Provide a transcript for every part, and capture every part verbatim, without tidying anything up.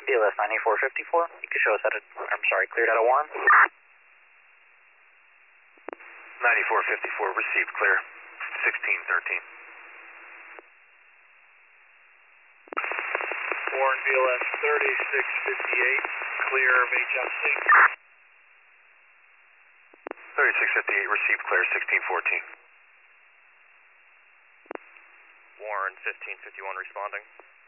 B L S ninety-four fifty-four. You can show us out of, I'm sorry, cleared out of Warren. ninety-four fifty-four, received, clear. sixteen thirteen. Warren B L S thirty-six fifty-eight, clear of H M C. thirty-six fifty-eight, received, clear, sixteen fourteen. Warren fifteen fifty-one responding.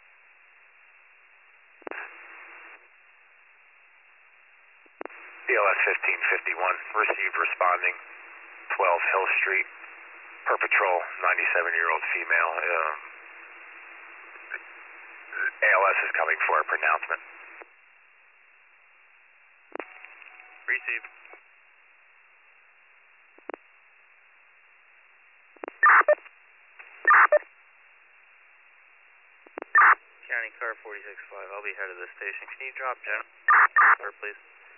B L S fifteen fifty-one, received, responding. twelve Hill Street, per patrol, ninety-seven-year-old female. Um, A L S is coming for a pronouncement. Received. County car forty-six five, I'll be head of this station. Can you drop Jen? Or please.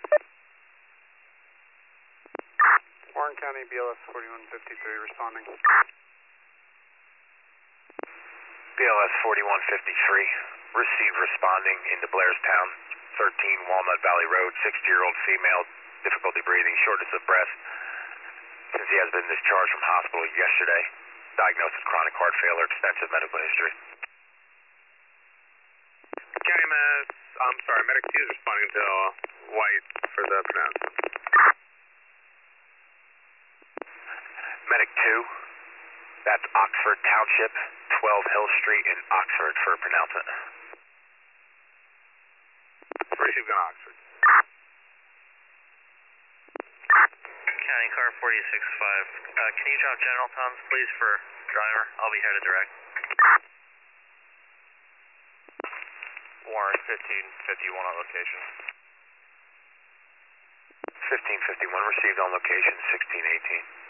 Warren County B L S forty-one fifty-three responding. B L S forty-one fifty-three, received, responding into Blairstown, thirteen Walnut Valley Road, sixty-year-old female, difficulty breathing, shortness of breath. Since he has been discharged from hospital yesterday, diagnosed with chronic heart failure, extensive medical history. County Mass, I'm sorry, Medic two is responding to White for the pronouncement. Medic two, that's Oxford Township, twelve Hill Street in Oxford for a pronouncement. Received on Oxford. County car forty-six five, uh, can you drop General Tons, please, for driver? I'll be headed direct. Warren fifteen fifty-one on location. fifteen fifty-one, received on location, sixteen eighteen.